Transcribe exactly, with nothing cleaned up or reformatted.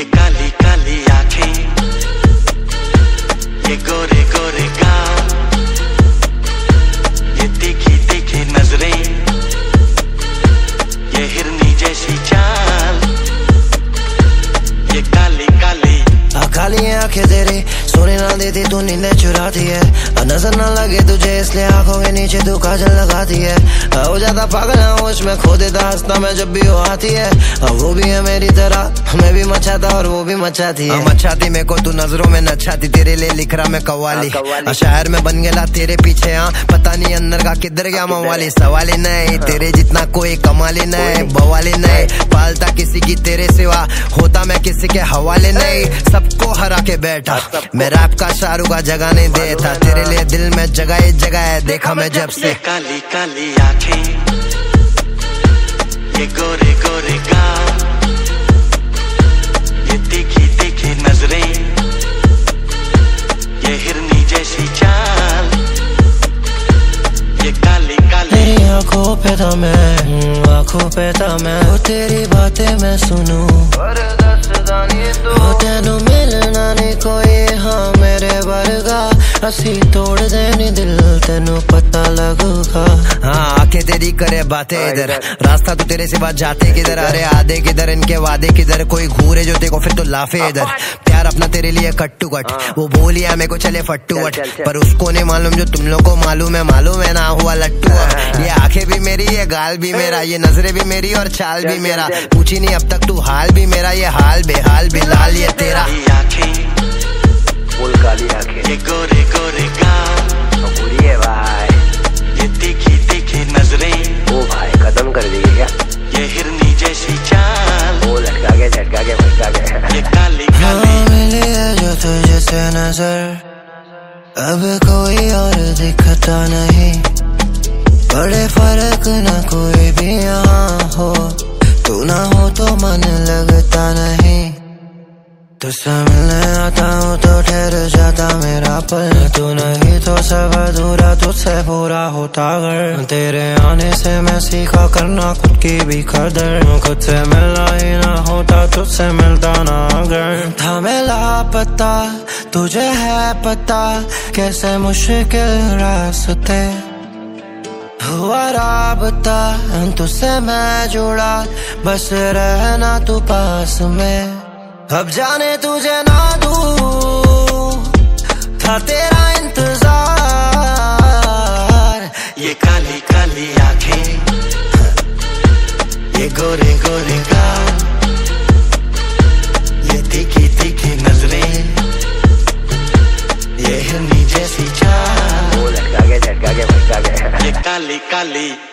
ये काली काली आंखें, ये गोरे गोरे गाल, ये तीखी तीखी नजरें, ये हिरनी जैसी चाल, ये काली काली काली आंखें तेरी सोने ना देती तू नींदें चुराती है, नजर ना लगे तुझे इसलिए आंखों के नीचे तू काजल लगाती है। हो जाता पागल है होश में खो देता हंसता मैं जब भी वो आती है। वो भी है मेरी तरह मैं भी मचाता और वो भी मचाती है। मचाती मेरे को तू नजरों में नचाती, तेरे लिए लिख रहा मैं कव्वाली, शहर में बन गया तेरे पीछे। हाँ पता नहीं अंदर का किधर गया मवाली, सवाल ही नहीं तेरे जितना कोई कमाली नहीं, बवाली नहीं पालता किसी की तेरे सिवा, होता मैं किसी के हवाले नहीं, सबको हरा के बैठा मैं रैप का शाहरुख का जगह नहीं देता, तेरे लिए दिल में जगह ही जगह है देखा मैं जब से। काली काली आंखें, ये गोरे गोरे गाल, ये तीखी तीखी नजरें, ये हिरनी जैसी चाल, ये काली काली। तेरी आंखों पे था मैं, आंखों पे था मैं, वो तेरी बातें मैं सुनूं, वो तेनू मिलना नहीं कोई हाँ मेरे वर्गा, असी तोड़ देनी दिल तेनू पता लगूगा। हाँ आंखें तेरी करे बातें इधर, रास्ता तो तेरे सिवा जाते किधर, अरे आधे किधर इनके वादे किधर, कोई घूरे जो देखो फिर तो लाफे इधर, प्यार अपना तेरे लिए कट्टू कट, वो बोलिया मेरे को चले फट्टू वट, पर उसको नहीं मालूम जो तुम लोग को मालूम है, मालूम है ना हुआ लट्टू। ये आंखें भी मेरी, ये गाल भी मेरा, ये नजरें भी मेरी और चाल भी मेरा, पूछी नहीं अब तक तू हाल भी मेरा, ये हाल बेहाल बिलाल ये तेरा। फुल काली आंखें, ये गोरे गोरे गाल, पूरी है भाई, ये तीखी तीखी नजरें, ओ भाई खत्म कर देगी क्या, ये हिरनी जैसी चाल, वो लटका के झटका के भटका के, ये काली काली। मिली है जो तुझे से नजर, अब कोई और दिखता नहीं, बड़े फर्क ना कोई भी यहाँ हो, तू ना हो तो मन लगता नहीं, तुझसे मिलने आता हूँ तो ठहर जाता मेरा पल, तू नहीं तो सब अधूरा तुझसे पूरा होता घर, तेरे आने से मैं सीखा करना खुद की भी कदर, खुद से मिलना ही ना होता तुझसे मिलता ना अगर, था मैं लापता तुझे है पता कैसे मुश्किल रास्ते, हुआ राबता तुझसे मैं जुड़ा बस रहना तू पास में, अब जाने तुझे ना दूं था तेरा इंतजार, ये काली काली आंखें, ये गोरे गोरे गाल, ये तीखी तीखी नजरें, ये हिरनी जैसी चाल, वो लटका के झटका के भटका के, ये काली काली।